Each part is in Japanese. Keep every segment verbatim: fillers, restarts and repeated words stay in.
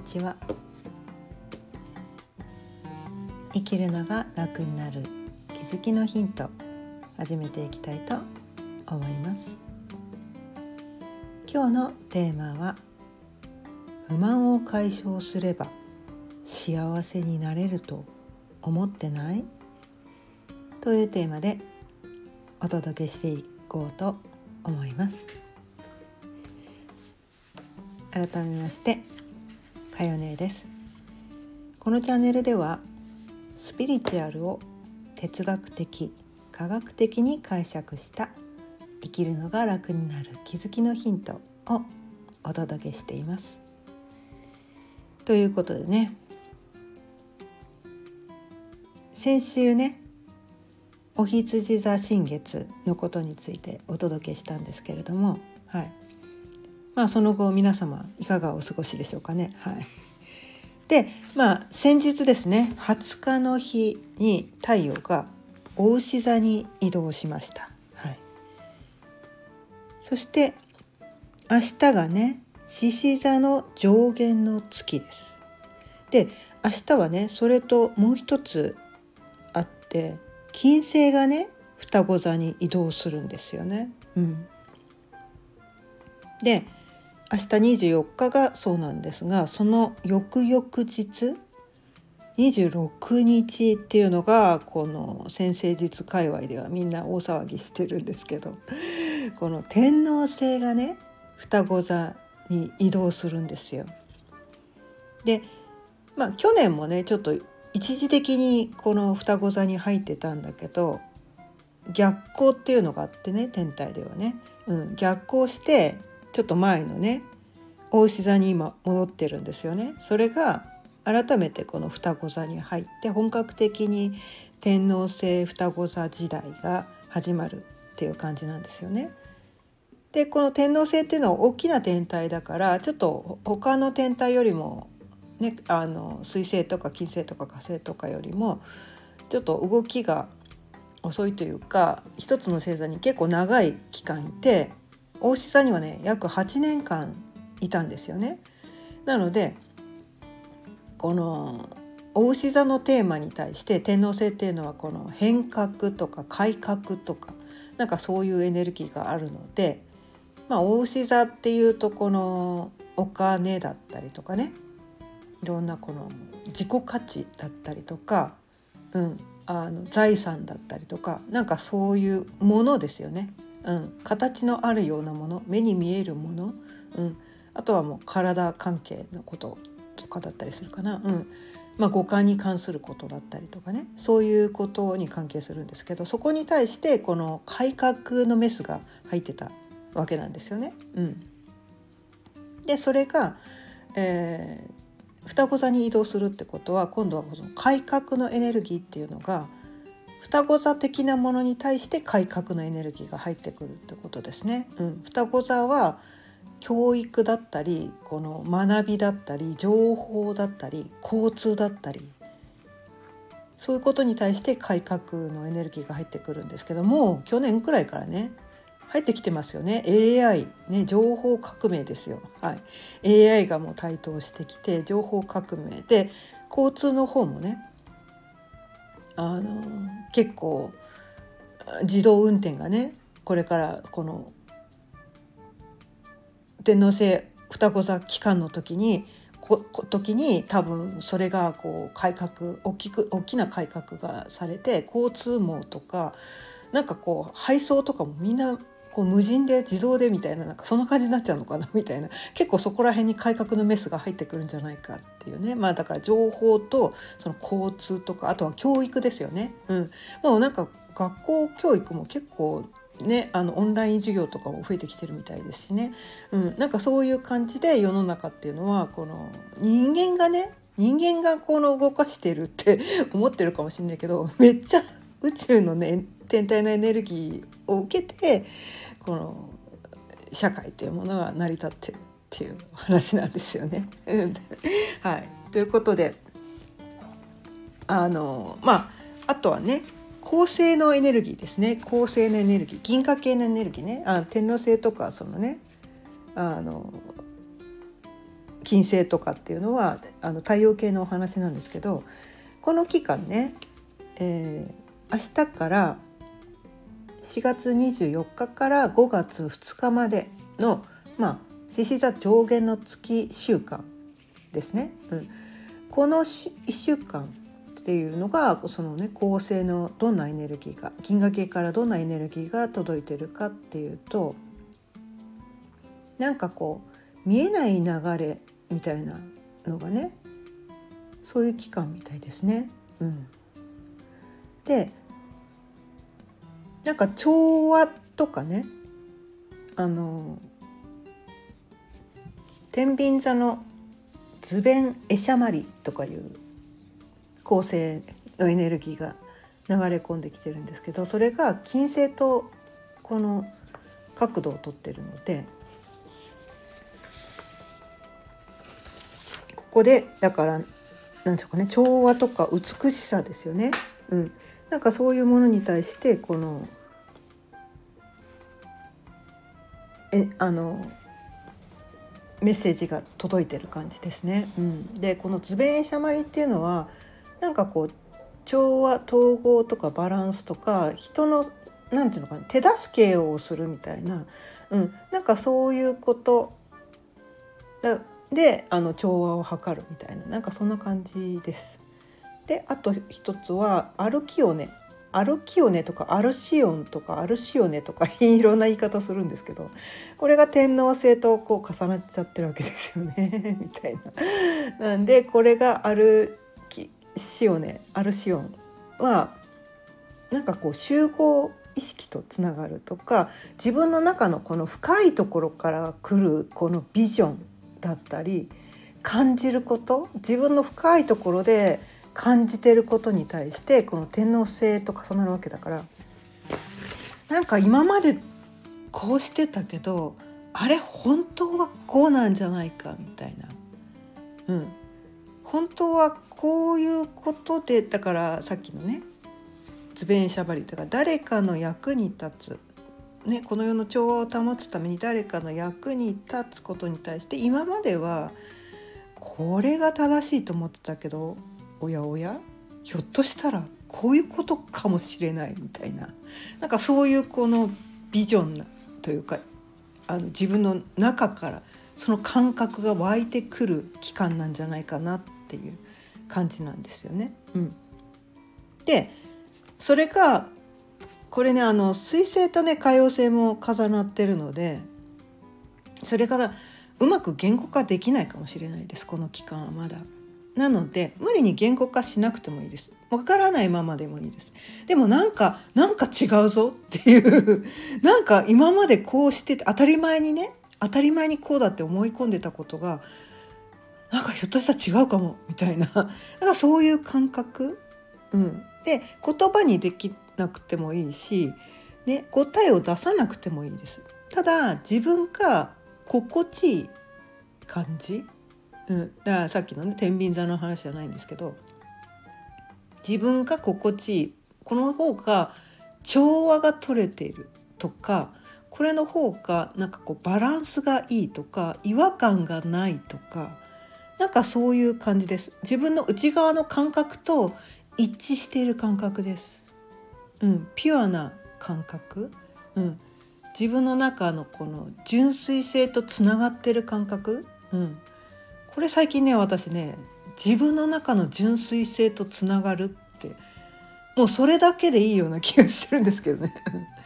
ちは。生きるのが楽になる気づきのヒント、始めていきたいと思います。今日のテーマは、不満を解消すれば幸せになれると思ってない?というテーマでお届けしていこうと思います。改めまして、かよねです。このチャンネルではスピリチュアルを哲学的、科学的に解釈した生きるのが楽になる気づきのヒントをお届けしています。ということでね、先週ね、お羊座新月のことについてお届けしたんですけれども、はい。まあその後皆様いかがお過ごしでしょうかね。はい。で、まあ先日ですね、はつかの日に太陽が牡牛座に移動しました。はい。そして明日がね、獅子座の上弦の月です。で、明日はね、それともう一つあって、金星がね、双子座に移動するんですよね。うん。で、明日にじゅうよっかがそうなんですが、その翌々日にじゅうろくにちっていうのが、この占星術界隈ではみんな大騒ぎしてるんですけど、この天王星がね、双子座に移動するんですよ。で、まあ去年もね、ちょっと一時的にこの双子座に入ってたんだけど、逆行っていうのがあってね、天体ではね、うん、逆行してちょっと前のね、牡牛座に今戻ってるんですよね。それが改めてこの双子座に入って本格的に天王星双子座時代が始まるっていう感じなんですよね。で、この天王星っていうのは大きな天体だから、ちょっと他の天体よりもね、あの水星とか金星とか火星とかよりもちょっと動きが遅いというか、一つの星座に結構長い期間いて、牡牛座にはね約はちねんかんいたんですよね。なのでこの牡牛座のテーマに対して天王星っていうのはこの変革とか改革とか、なんかそういうエネルギーがあるので、まあ牡牛座っていうとこのお金だったりとかね、いろんなこの自己価値だったりとか、うん、あの財産だったりとか、なんかそういうものですよね。うん、形のあるようなもの、目に見えるもの、うん、あとはもう体関係のこととかだったりするかな、うん、まあ五感に関することだったりとかね、そういうことに関係するんですけど、そこに対してこの改革のメスが入ってたわけなんですよね。うん、でそれが、えー双子座に移動するってことは、今度はこの改革のエネルギーっていうのが双子座的なものに対して改革のエネルギーが入ってくるってことですね。うん、双子座は教育だったり、この学びだったり、情報だったり、交通だったり、そういうことに対して改革のエネルギーが入ってくるんですけども、去年くらいからね入ってきてますよね。 エーアイ ね、情報革命ですよ。はい、エーアイ がもう台頭してきて、情報革命で交通の方もね、あの結構自動運転がね、これからこの天王星双子座期間の時にこ時に多分それがこう改革、大きく大きな改革がされて、交通網とかなんかこう配送とかもみんなこう無人で自動でみたいな、なんかそんな感じになっちゃうのかなみたいな、結構そこら辺に改革のメスが入ってくるんじゃないかっていうね。まあだから情報とその交通とか、あとは教育ですよね。うん、もうなんか学校教育も結構ね、あのオンライン授業とかも増えてきてるみたいですしね。うん、なんかそういう感じで世の中っていうのは、この人間がね、人間がこの動かしてるって思ってるかもしれないけど、めっちゃ宇宙のね天体のエネルギーを受けてこの社会というものが成り立ってるっていう話なんですよね。はい、ということで、あのまああとはね、恒星のエネルギーですね。恒星のエネルギー、銀河系のエネルギーね、あ天王星とかそのね、あの金星とかっていうのはあの太陽系のお話なんですけど、この期間ね、えー、明日からしがつにじゅうよっかからごがつふつかまでの、まあ、獅子座上限の月週間ですね、うん、このいっしゅうかんっていうのがそのね、恒星のどんなエネルギーが、銀河系からどんなエネルギーが届いてるかっていうと、なんかこう見えない流れみたいなのがね、そういう期間みたいですね。うん、でなんか調和とかね、あの天秤座のズベン・エシャマリとかいう恒星のエネルギーが流れ込んできてるんですけど、それが金星とこの角度をとってるので、ここでだからなんでしょうかね、調和とか美しさですよね、うん、なんかそういうものに対してこのえあのメッセージが届いてる感じですね、うん、でこのズベンシャマリっていうのはなんかこう調和統合とかバランスとか人のなんていうのかな、手助けをするみたいな、うん、なんかそういうことであの調和を図るみたいな、なんかそんな感じです。であと一つはアルキオネアルキオネとかアルシオンとかアルシオネとかいろんな言い方するんですけど、これが天王星とこう重なっちゃってるわけですよねみたいな。なんでこれがアルシオネアルシオンはなんかこう集合意識とつながるとか、自分の中のこの深いところから来るこのビジョンだったり感じること、自分の深いところで感じてることに対してこの天王星と重なるわけだから、なんか今までこうしてたけどあれ本当はこうなんじゃないかみたいな、うん、本当はこういうことで、だからさっきのねズベンシャバリとか誰かの役に立つ、ね、この世の調和を保つために誰かの役に立つことに対して今まではこれが正しいと思ってたけど、おやおやひょっとしたらこういうことかもしれないみたいな、なんかそういうこのビジョンというか、あの自分の中からその感覚が湧いてくる期間なんじゃないかなっていう感じなんですよね。うん、でそれがこれね、あの水星とね海王星も重なってるので、それがうまく言語化できないかもしれないです、この期間はまだ。なので無理に言語化しなくてもいいです。わからないままでもいいです。でもなんかなんか違うぞっていうなんか今までこうしてて当たり前にね当たり前にこうだって思い込んでたことがなんかひょっとしたら違うかもみたいな、なんかそういう感覚、うん、で言葉にできなくてもいいし、ね、答えを出さなくてもいいです。ただ自分が心地いい感じ、うん、だからさっきのね天秤座の話じゃないんですけど、自分が心地いい、この方が調和が取れているとか、これの方がなんかこうバランスがいいとか違和感がないとか、なんかそういう感じです。自分の内側の感覚と一致している感覚です、うん、ピュアな感覚、うん、自分の中のこの純粋性とつながっている感覚、うん、これ最近ね私ね自分の中の純粋性とつながるってもうそれだけでいいような気がしてるんですけどね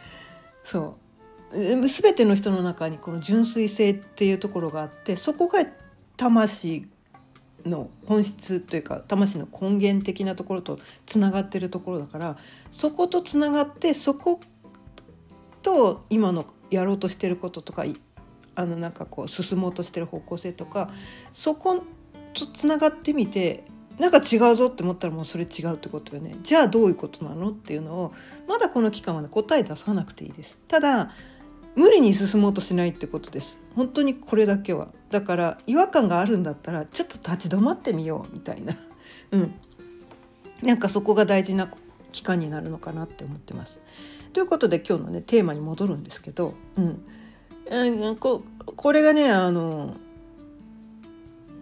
そう全ての人の中にこの純粋性っていうところがあって、そこが魂の本質というか魂の根源的なところとつながってるところだから、そことつながってそこと今のやろうとしてることとかあのなんかこう進もうとしてる方向性とか、そことつながってみてなんか違うぞって思ったらもうそれ違うってことよね。じゃあどういうことなのっていうのをまだこの期間は、ね、答え出さなくていいです。ただ無理に進もうとしないってことです。本当にこれだけは。だから違和感があるんだったらちょっと立ち止まってみようみたいな、うん、なんかそこが大事な期間になるのかなって思ってます。ということで今日のねテーマに戻るんですけど、うん、こ, これがねあの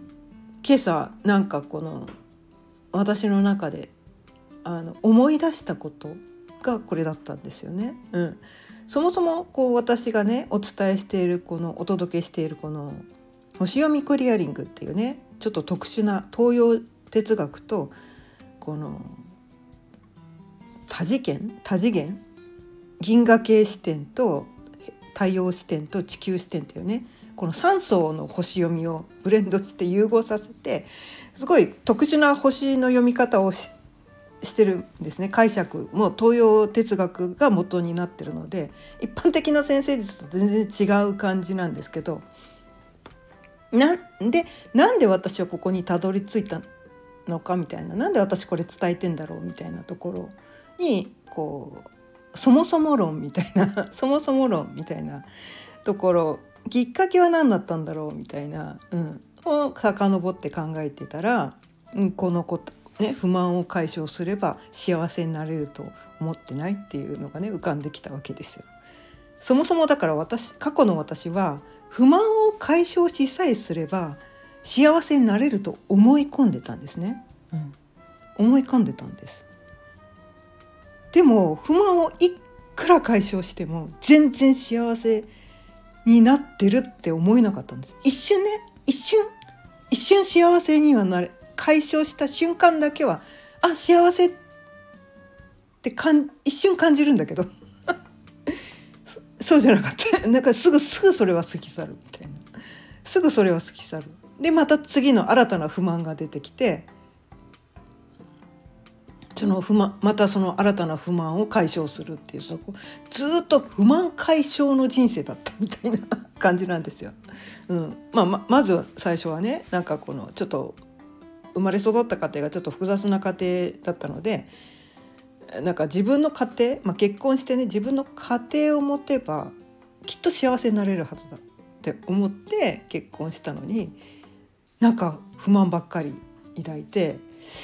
今朝なんかこの私の中であの思い出したことがこれだったんですよね。うん、そもそもこう私がねお伝えしているこのお届けしているこの星読みクリアリングっていうねちょっと特殊な東洋哲学とこの多次元多次元銀河系視点と太陽視点と地球視点っていうねこのさん層の星読みをブレンドして融合させてすごい特殊な星の読み方を し, してるんですね。解釈も東洋哲学が元になってるので一般的な先生術と全然違う感じなんですけど、なんでなんで私はここにたどり着いたのかみたいな、なんで私これ伝えてんだろうみたいなところにこうそもそも論みたいなそもそも論みたいなところきっかけは何だったんだろうみたいな、うん、を遡って考えてたら、うん、このこと、ね、不満を解消すれば幸せになれると思ってないっていうのがね浮かんできたわけですよ。そもそもだから私過去の私は不満を解消しさえすれば幸せになれると思い込んでたんですね、うん、思い込んでたんです。でも不満をいくら解消しても全然幸せになってるって思えなかったんです。一瞬ね一瞬一瞬幸せにはなれ解消した瞬間だけはあ幸せってかん一瞬感じるんだけどそうじゃなかったなんかすぐすぐそれは過ぎ去るみたいな、すぐそれは過ぎ去る。でまた次の新たな不満が出てきてその不満またその新たな不満を解消するっていうそこずっと不満解消の人生だったみたいな感じなんですよ、うんまあ、ま, まず最初はねなんかこのちょっと生まれ育った家庭がちょっと複雑な家庭だったのでなんか自分の家庭、まあ、結婚してね自分の家庭を持てばきっと幸せになれるはずだって思って結婚したのになんか不満ばっかり抱いて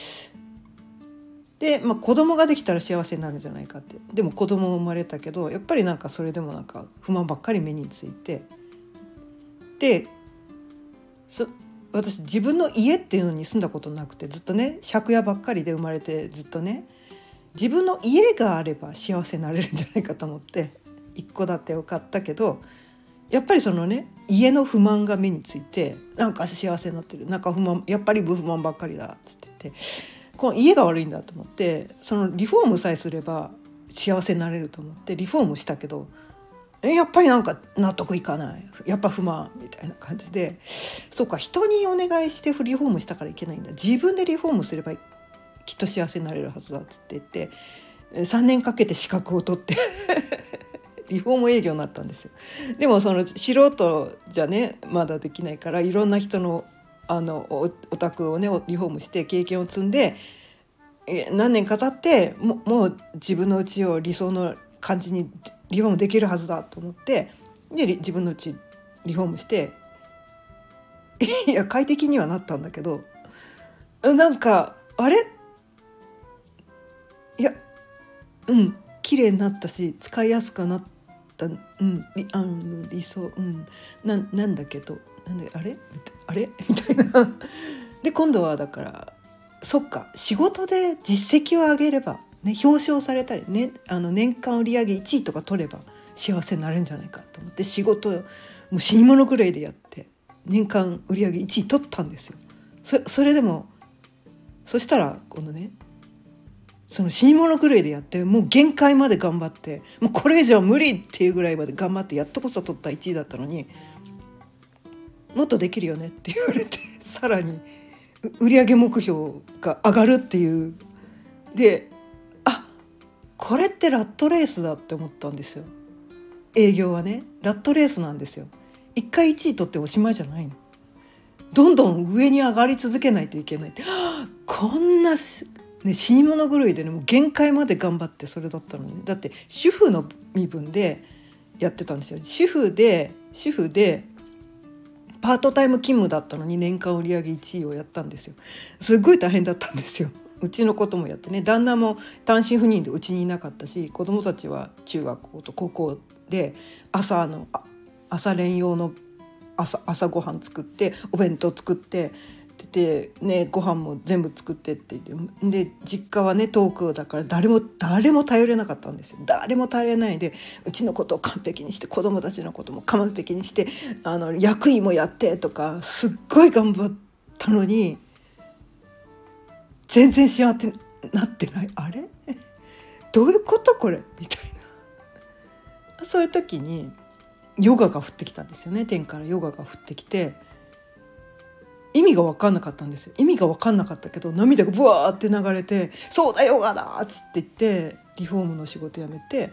で、まあ、子供ができたら幸せになるんじゃないかって。でも子供生まれたけどやっぱりなんかそれでもなんか不満ばっかり目についてでそ私自分の家っていうのに住んだことなくてずっとね借家ばっかりで生まれてずっとね自分の家があれば幸せになれるんじゃないかと思って一戸建てを買ったけどやっぱりそのね家の不満が目についてなんか幸せになってるなんか不満やっぱり不満ばっかりだって言ってこの家が悪いんだと思ってそのリフォームさえすれば幸せになれると思ってリフォームしたけどやっぱりなんか納得いかないやっぱ不満みたいな感じでそうか人にお願いしてリフォームしたからいけないんだ自分でリフォームすればきっと幸せになれるはずだって言ってさんねんかけて資格を取ってリフォーム営業になったんですよ。でもその素人じゃねまだできないからいろんな人のあの お, お宅をねリフォームして経験を積んで何年か経ってももう自分の家を理想の感じにリフォームできるはずだと思ってで自分の家リフォームしていや快適にはなったんだけどなんかあれいやうん綺麗になったし使いやすくなった、うん、あの理想、うん、な, なんだけどなんであれあれみたいなで今度はだからそっか仕事で実績を上げれば、ね、表彰されたり、ね、あの年間売上いちいとか取れば幸せになれるんじゃないかと思って仕事もう死に物狂いでやって年間売上いちい取ったんですよ。 そ, それでもそしたら今度ねその死に物狂いでやってもう限界まで頑張ってもうこれ以上無理っていうぐらいまで頑張ってやっとこそ取ったいちいだったのにもっとできるよねって言われてさらに売上目標が上がるっていうであこれってラットレースだって思ったんですよ。営業はねラットレースなんですよ。一回いちい取っておしまいじゃないの。どんどん上に上がり続けないといけないって、はあ、こんなね、死に物狂いでねもう限界まで頑張ってそれだったのに、ね、だって主婦の身分でやってたんですよ。主婦で主婦でパートタイム勤務だったのに年間売上いちいをやったんですよ。すっごい大変だったんですよ。うちのこともやってね旦那も単身赴任でうちにいなかったし子供たちは中学校と高校で朝の朝練用の 朝, 朝ごはん作ってお弁当作ってでね、ご飯も全部作ってって言って、で実家はね遠くだから誰も誰も頼れなかったんですよ。誰も頼れないで、うちのことを完璧にして、子供たちのことも完璧にして、あの役員もやってとかすっごい頑張ったのに全然幸せになってない。あれどういうことこれみたいな。そういう時にヨガが降ってきたんですよね。天からヨガが降ってきて、意味が分かんなかったんですよ。意味が分かんなかったけど涙がブワーって流れて、そうだヨガだっつって言ってリフォームの仕事辞めて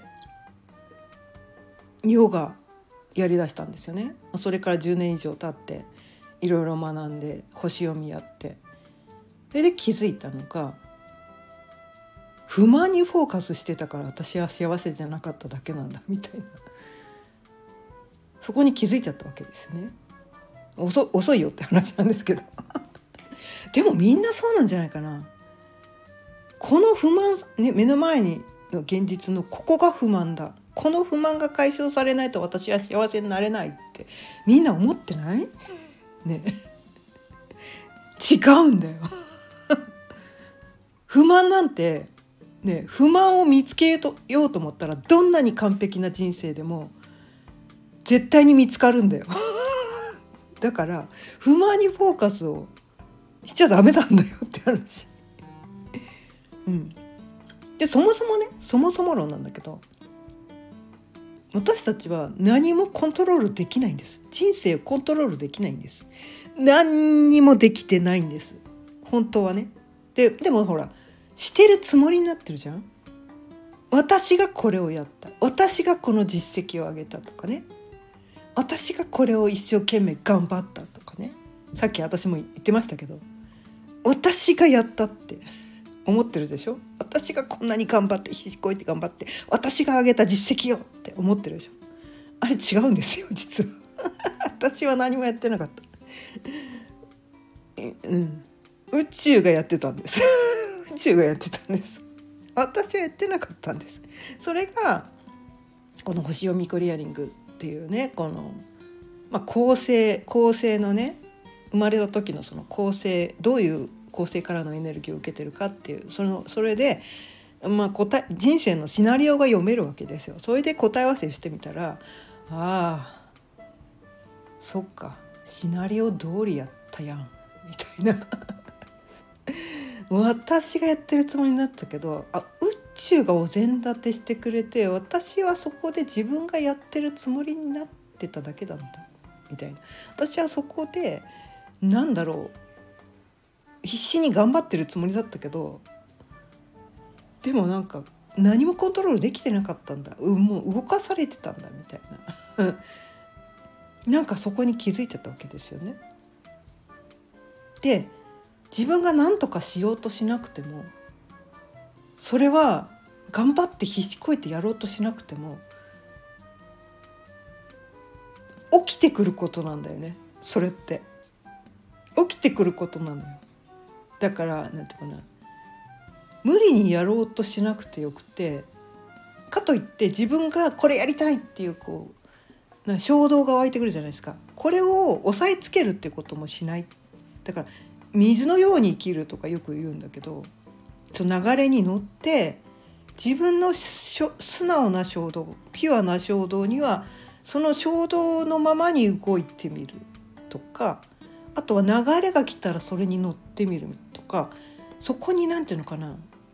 ヨガやりだしたんですよね。それからじゅうねん以上経っていろいろ学んで星読みやって、それで気づいたのが、不満にフォーカスしてたから私は幸せじゃなかっただけなんだみたいな、そこに気づいちゃったわけですね。遅, 遅いよって話なんですけどでもみんなそうなんじゃないかな。この不満、ね、目の前にの現実のここが不満だ、この不満が解消されないと私は幸せになれないってみんな思ってないね違うんだよ不満なんてね、不満を見つけようと思ったらどんなに完璧な人生でも絶対に見つかるんだよだから不満にフォーカスをしちゃダメなんだよって話、うん、でそもそもねそもそも論なんだけど、私たちは何もコントロールできないんです。人生をコントロールできないんです。何にもできてないんです本当はね。で、でもほらしてるつもりになってるじゃん。私がこれをやった、私がこの実績を上げたとかね、私がこれを一生懸命頑張ったとかね、さっき私も言ってましたけど、私がやったって思ってるでしょ。私がこんなに頑張って必死こいて頑張って私が上げた実績よって思ってるでしょ。あれ違うんですよ実は私は何もやってなかったうん、宇宙がやってたんです宇宙がやってたんです。私はやってなかったんです。それがこの星読みクリアリングっていうね、この、まあ、構成構成のね、生まれた時のその構成、どういう構成からのエネルギーを受けてるかっていう、そのそれで、まあ、答え人生のシナリオが読めるわけですよ。それで答え合わせしてみたら、ああそっかシナリオ通りやったやんみたいな私がやってるつもりになったけど、あ、宇宙がお膳立てしてくれて、私はそこで自分がやってるつもりになってただけなんだみたいな。私はそこでなんだろう、必死に頑張ってるつもりだったけど、でもなんか何もコントロールできてなかったんだ、うもう動かされてたんだみたいななんかそこに気づいちゃったわけですよね。で自分が何とかしようとしなくても、それは頑張って必死こいてやろうとしなくても起きてくることなんだよね。それって起きてくることなのよ。だからなんていうかな、無理にやろうとしなくてよくて、かといって自分がこれやりたいっていうこうな衝動が湧いてくるじゃないですか。これを押さえつけるってこともしない。だから水のように生きるとかよく言うんだけど、その流れに乗って自分の素直な衝動、ピュアな衝動にはその衝動のままに動いてみるとか、あとは流れが来たらそれに乗ってみるとか、そこになんていうのかな、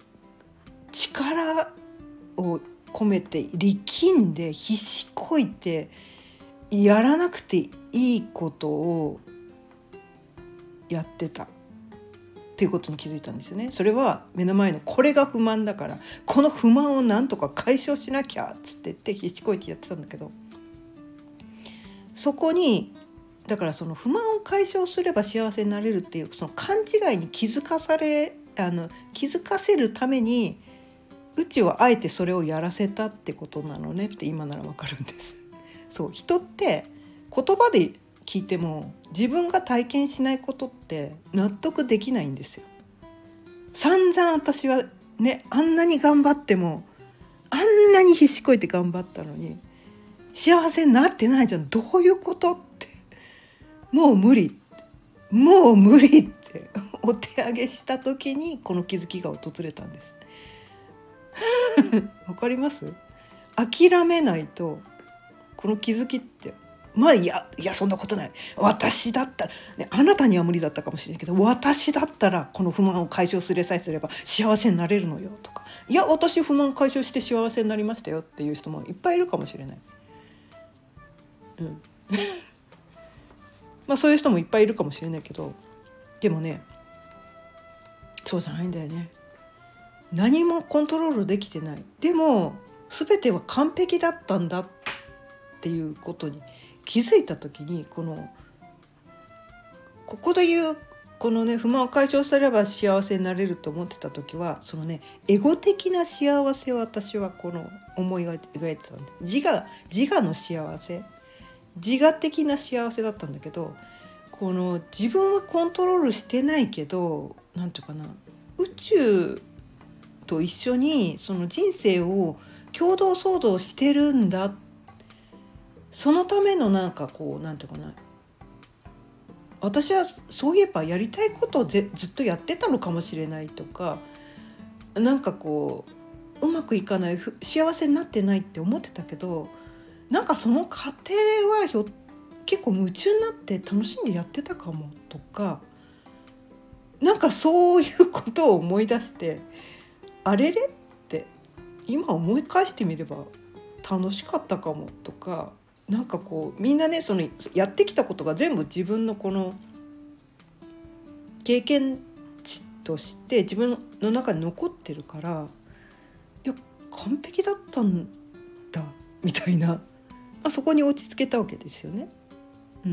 力を込めて力んで必死こいてやらなくていいことをやってたっていうことに気づいたんですよね。それは目の前のこれが不満だから、この不満をなんとか解消しなきゃっつって言って必死こいてやってたんだけど、そこにだからその不満を解消すれば幸せになれるっていうその勘違いに気づかされあの気づかせるために宇宙はあえてそれをやらせたってことなのねって今ならわかるんです。そう、人って言葉で聞いても自分が体験しないことって納得できないんですよ。散々私はね、あんなに頑張ってもあんなに必死こいて頑張ったのに幸せになってないじゃん、どういうことって、もう無理もう無理っってお手上げした時にこの気づきが訪れたんです。わかります？諦めないとこの気づきってまあいやいやそんなことない、私だったら、ね、あなたには無理だったかもしれないけど私だったらこの不満を解消するさえすれば幸せになれるのよとか、いや私不満解消して幸せになりましたよっていう人もいっぱいいるかもしれない、うんまあそういう人もいっぱいいるかもしれないけど、でもねそうじゃないんだよね。何もコントロールできてない、でも全ては完璧だったんだっていうことに気づいた時に、このここで言うこのね不満を解消すれば幸せになれると思ってた時は、そのねエゴ的な幸せを私はこの思い描いてたんで、自我自我の幸せ、自我的な幸せだったんだけど、この自分はコントロールしてないけど、なんていうかな、宇宙と一緒にその人生を共同創造してるんだ、そのためのなんかこうなんていうかな、私はそういえばやりたいことをぜずっとやってたのかもしれないとか、なんかこううまくいかない、幸せになってないって思ってたけど、なんかその過程はひょ結構夢中になって楽しんでやってたかもとか、なんかそういうことを思い出して、あれれって今思い返してみれば楽しかったかもとか、なんかこうみんなねそのやってきたことが全部自分のこの経験値として自分の中に残ってるから、いや完璧だったんだみたいな、まあ、そこに落ち着けたわけですよね。うん、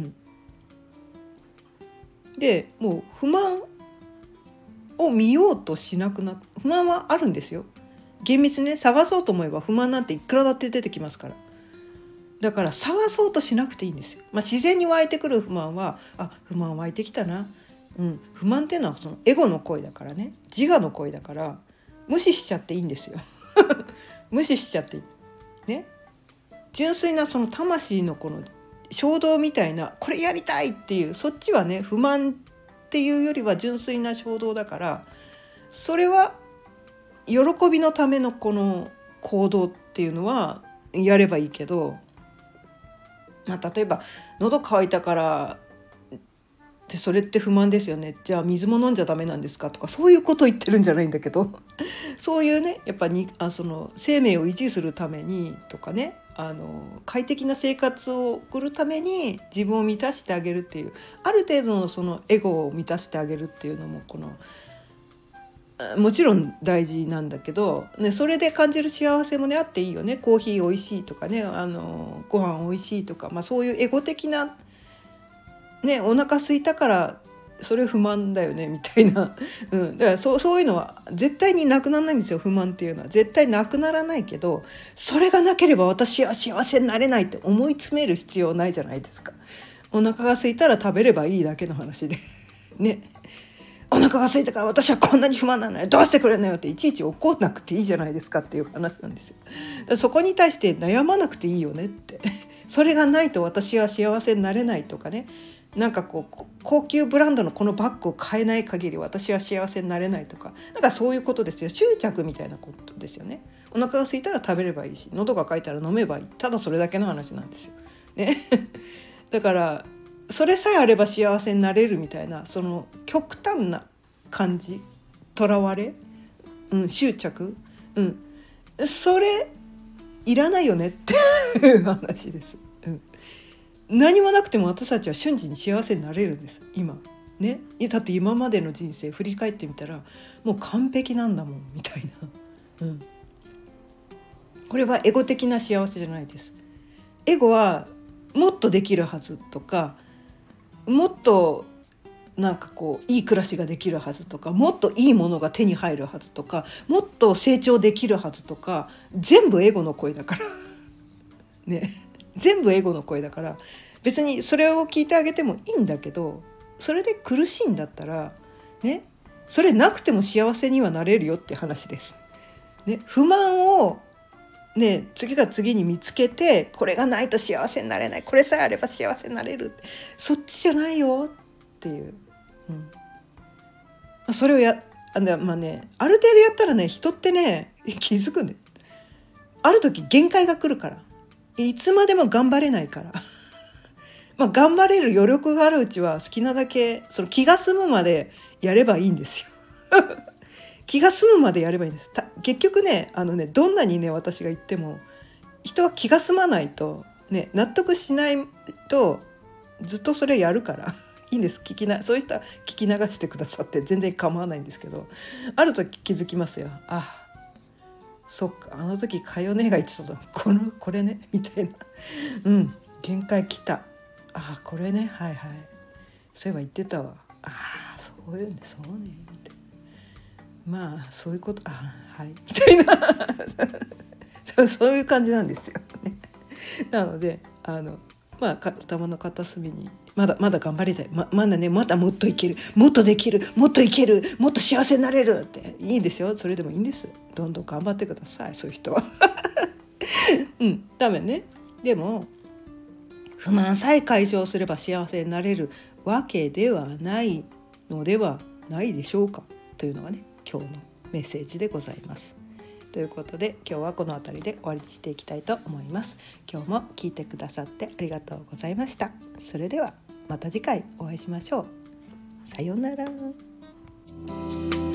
でもう不満を見ようとしなくなっ、不満はあるんですよ。厳密にね探そうと思えば不満なんていくらだって出てきますから。だから探そうとしなくていいんですよ。まあ、自然に湧いてくる不満は、あ不満湧いてきたな、うん、不満っていうのはそのエゴの声だからね、自我の声だから無視しちゃっていいんですよ。無視しちゃっていいね。純粋なその魂のこの衝動みたいな、これやりたいっていう、そっちはね不満っていうよりは純粋な衝動だから、それは喜びのためのこの行動っていうのはやればいいけど、まあ、例えば喉乾いたからでそれって不満ですよね、じゃあ水も飲んじゃダメなんですかとか、そういうこと言ってるんじゃないんだけどそういうねやっぱにあその生命を維持するためにとかね、あの快適な生活を送るために自分を満たしてあげるっていう、ある程度のそのエゴを満たしてあげるっていうのもこのもちろん大事なんだけど、ね、それで感じる幸せもねあっていいよね。コーヒーおいしいとかね、あのご飯おいしいとか、まあ、そういうエゴ的な、ね、お腹空いたからそれ不満だよねみたいな、うん、だからそう、そういうのは絶対になくならないんですよ。不満っていうのは絶対なくならないけど、それがなければ私は幸せになれないって思い詰める必要ないじゃないですか。お腹が空いたら食べればいいだけの話でね。お腹が空いたから私はこんなに不満なのよ、どうしてくれんのよっていちいち怒んなくていいじゃないですかっていう話なんですよ。だからそこに対して悩まなくていいよねってそれがないと私は幸せになれないとかね、なんかこう高級ブランドのこのバッグを買えない限り私は幸せになれないとか、なんかそういうことですよ。執着みたいなことですよね。お腹が空いたら食べればいいし、喉が渇いたら飲めばいい、ただそれだけの話なんですよ、ね、だからそれさえあれば幸せになれるみたいな、その極端な感じ、とらわれ、うん、執着、うん、それいらないよねっていう話です、うん、何もなくても私たちは瞬時に幸せになれるんです今ね。だって今までの人生振り返ってみたらもう完璧なんだもんみたいな、うん、これはエゴ的な幸せじゃないです。エゴはもっとできるはずとか、もっとなんかこういい暮らしができるはずとか、もっといいものが手に入るはずとか、もっと成長できるはずとか、全部エゴの声だからね、全部エゴの声だから、別にそれを聞いてあげてもいいんだけど、それで苦しいんだったらね、それなくても幸せにはなれるよって話です、ね、不満をね、次が次に見つけて、これがないと幸せになれない、これさえあれば幸せになれる、そっちじゃないよっていう、うん、 それをやあの、まあね、ある程度やったらね、人ってね気づくね。ある時限界が来るから、いつまでも頑張れないからまあ頑張れる余力があるうちは好きなだけその気が済むまでやればいいんですよ気が済むまでやればいいんです。た結局ね、あのね、どんなにね私が言っても人は気が済まないとね、納得しないとずっとそれやるからいいんです。聞きなそういう人は聞き流してくださって全然構わないんですけど、ある時気づきますよ。あ、そっか、あの時かよ姉が言ってたぞ、このこれねみたいなうん限界来た、あ、これね、はいはい、そういえば言ってたわ、あ、そういうね、そうねみたいな、まあそういうこと、あ、はいみたいなそういう感じなんですよね。なのであのまあ頭の片隅にまだまだ頑張りたい、ままだね、まだもっといける、もっとできる、もっといける、もっと幸せになれるっていいですよ。それでもいいんです。どんどん頑張ってください、そういう人はうんダメね。でも不満さえ解消すれば幸せになれるわけではないのではないでしょうか、というのがね今日のメッセージでございます。ということで今日はこの辺りで終わりにしていきたいと思います。今日も聞いてくださってありがとうございました。それではまた次回お会いしましょう。さようなら。